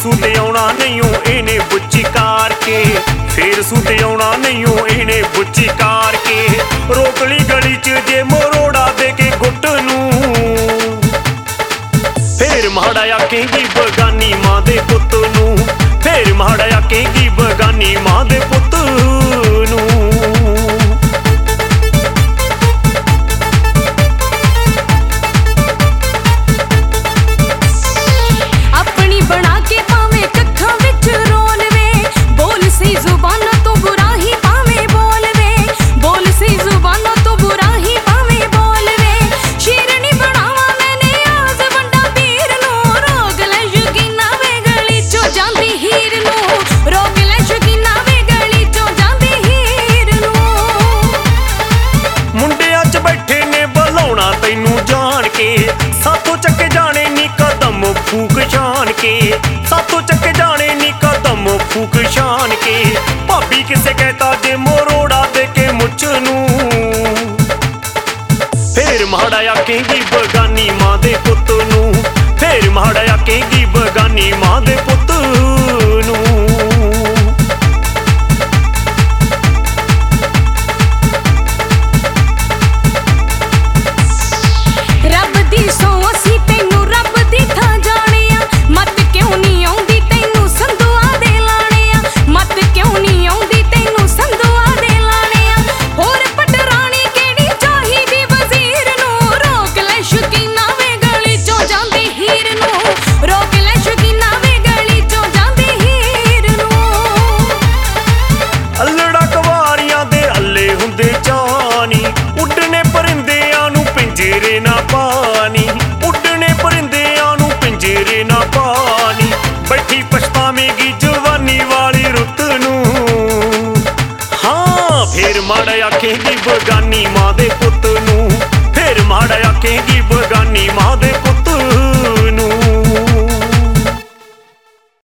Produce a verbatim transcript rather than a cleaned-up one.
सूते आउणा नहीं ओ इहने बुच्ची कार के, फिर सूते आउणा नहीं ओ इहने बुच्ची कार के। रोक ली गली च जे मरोड़ा दे के गुट नूं, फिर माड़ा आखेंगी बगानी मां दे पुत नूं, फिर माड़ा आखेंगी बगानी मां दे पुत नूं। सातों चक्के जाने नी कदम फूक शान के, सातों चक्के जाने नी कदम फूक शान के। भाभी किसे कहता जे मरोड़ा दे के मुछ नूं, फिर माड़ा आखेंगी बगानी मां दे पुत नूं, फिर माड़ा आखेंगी बगानी मां दे पुत नूं। उड़ने परिंदियां नूं पिंजरे ना पानी, उड़ने परिंदियां नूं पिंजरे ना पानी। बैठी पछतावेगी जवानी वाली रुत नूं, हाँ फिर माड़ा आखेंगी बगानी मां दे पुत नूं, फिर माड़ा आखेंगी बगानी मां